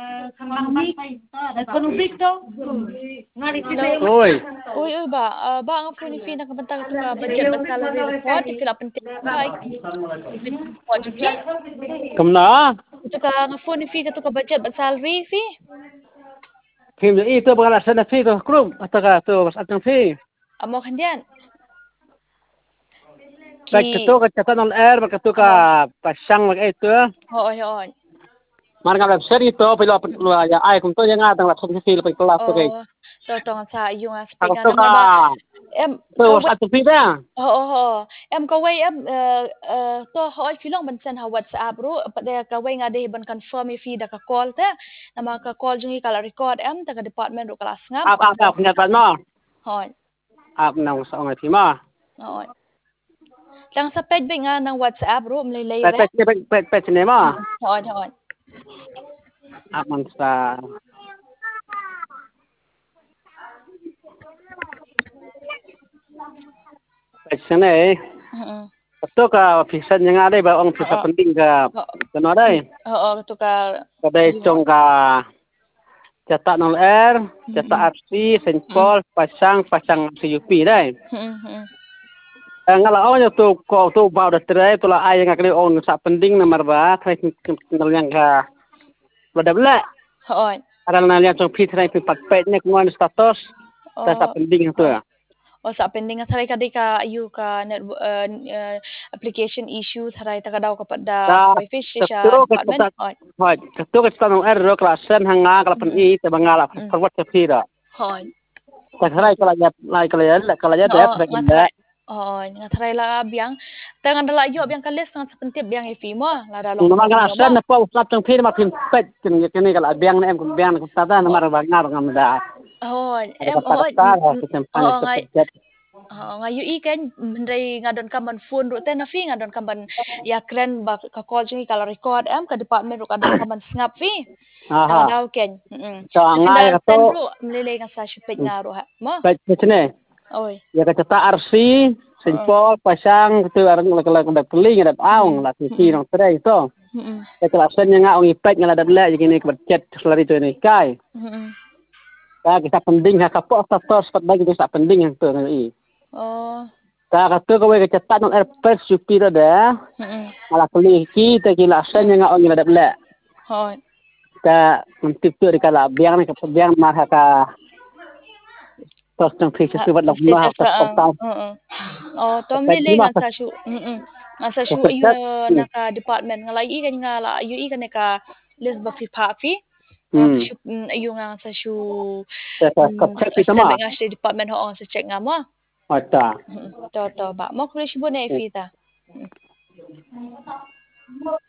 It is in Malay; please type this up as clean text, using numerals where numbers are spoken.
Oi ba ang phone fee na kabantang to ka budget ba salary report i-fill up penting ba report fee Kamna to ka nga phone fee ka to ka budget ba salary fee Kim itu bakal sana fee to krum ataka to atang fee amo kandian Baik itu kecatan on air baik itu ka pasang baik itu hoon Marga website itu pilo ya ai kung to yang atang laptop fee pa kelas to kay to nga sa yung Ako speak to nga ba em to atang fee ba em ka way to hoy filong bansan ha WhatsApp ro pada ka way nga de ban confirm fee da ka call ta na ka call jung kala record em ta ka department ro kelas ngam ap penyataan mo hoy ap nang sa ong fee mo hoy lang sa page nga ng WhatsApp ro mlay pet ni mo hoy ap man sa pet sini Betul ka ofisan yang ada ba ang ofisa penting ka kano dai to ka kadai cong ka cetak 0R cetak RC senpol pasang CUP dai ngala awnya tu ko tu ba da trai tu la ay ngakli on sa penting nomor ba trai kenal yang ka badabla ada na yang cong fit trai pat pet nek ngon status sa penting tu sa pending saray ka di ka ayu ka application issue saray ta ka daw kapag da fish siya department hoy kato ka tanong erro klasen hanga kalapan i te bangala forward sa fira hoy saray kala ya nga saray la biang tangan dala ayu biang kalis nga sa pentip biang ifi mo la dalong naman kana sen na po usap tong fira makin pet kini kala biang na em biang ka tata na marbangar ngam da nga yu iken menday nga don kaman phone ro ten na fi nga don kaman ya kren ba ka call jing kala record ka department ro ka don kaman snap fi daw ken so nga ka to ro mlele nga sa shipet nga ro ha mo pet ne oy ya ka tata RC senpol pasang tu arang la keling ada aung la TV nang tray to kelasan nga ong ipet nga dadla gini budget selari tu ni kai kita penting ha kapok status pat bagi sa penting yang tu ngai ka tu ko we cetak nang airport supi da ala kuli ki ta kilasan nga ong dadla ka mentip tu di kala biang ni ka biang ma ka tos tang fish tu bat lamah tom ni le nga sa shu yu na ka department nga lai kan nga la yu kan ka list ba fi pa fi ayu nga sa shu nga sa department ho sa check nga mo to ba mo krish bo na ifita